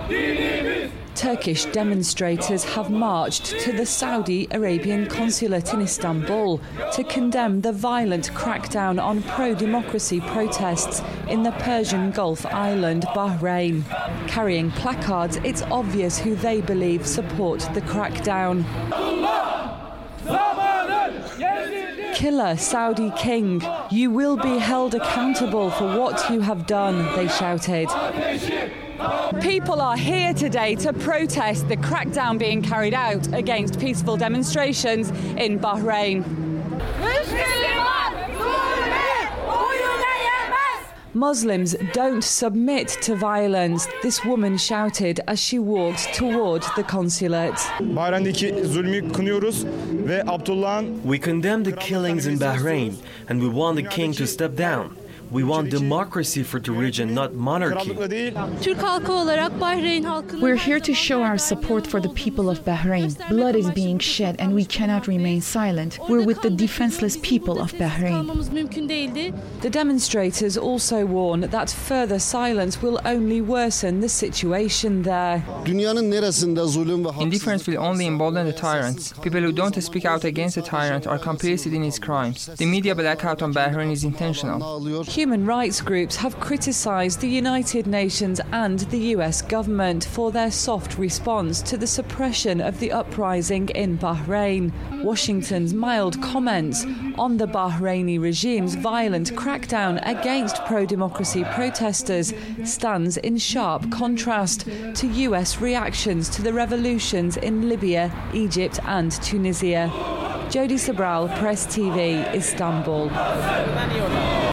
Turkish demonstrators have marched to the Saudi Arabian consulate in Istanbul to condemn the violent crackdown on pro-democracy protests in the Persian Gulf island, Bahrain. Carrying placards, it's obvious who they believe support the crackdown. Killer Saudi king, you will be held accountable for what you have done, they shouted. People are here today to protest the crackdown being carried out against peaceful demonstrations in Bahrain. Muslims don't submit to violence, this woman shouted as she walked toward the consulate. We condemn the killings in Bahrain and we want the king to step down. We want democracy for the region, not monarchy. We're here to show our support for the people of Bahrain. Blood is being shed and we cannot remain silent. We're with the defenseless people of Bahrain. The demonstrators also warn that further silence will only worsen the situation there. Indifference will only embolden the tyrants. People who don't speak out against the tyrant are complicit in his crimes. The media blackout on Bahrain is intentional. Human rights groups have criticised the United Nations and the US government for their soft response to the suppression of the uprising in Bahrain. Washington's mild comments on the Bahraini regime's violent crackdown against pro-democracy protesters stands in sharp contrast to US reactions to the revolutions in Libya, Egypt and Tunisia. Jody Sobral, Press TV, Istanbul.